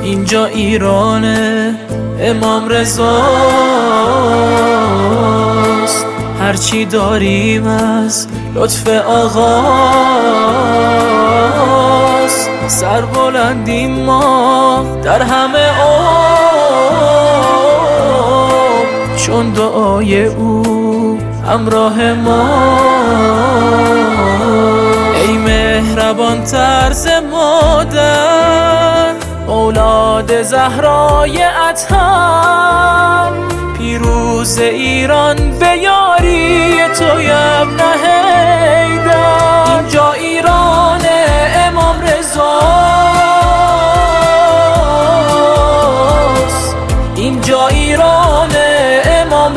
اینجا ایرانه، امام رضاست. هرچی داریم از لطف آقاست. سر بلندیم ما در همه عمر، چون دعای او همراه ما. ای مهربان طرز مادر، اولاد زهرای اطهر، پیروز ایران به یاری تو ابن حیدر. اینجا ایران امام رضاست، اینجا ایران امام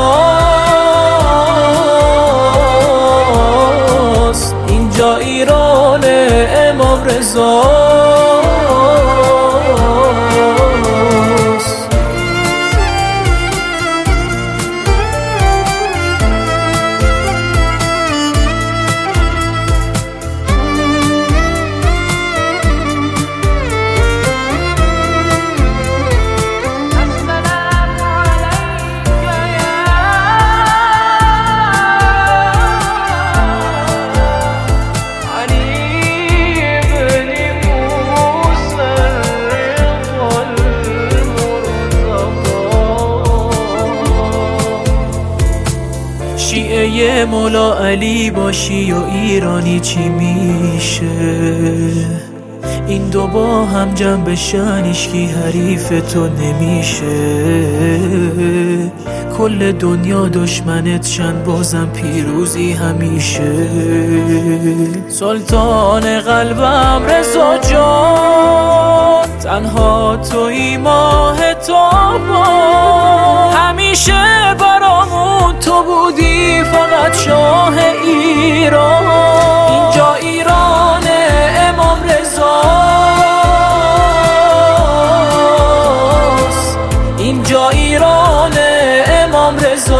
رضاست، اینجا ایران امام رضاست. شیعه مولا علی باشی و ایرانی چی میشه؟ این دو با هم جمع بشن هیچکی حریف تو نمیشه. کل دنیا دشمنت شن بازم پیروزی همیشه. سلطان قلبم رضا جان، تنها توی ماه تابان، همیشه برامون تو بودی فقط شاه ایران. اینجا ایران امام رضاست، اینجا ایران امام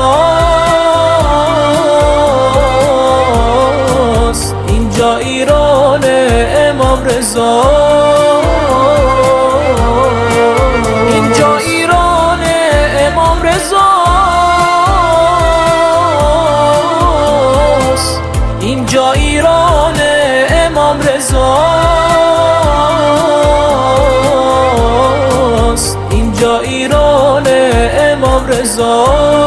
رضاست، اینجا ایران امام رضاست، اینجا ایران امام رضاست، اینجا ایران امام رضاست، اینجا ایران امام رضاست.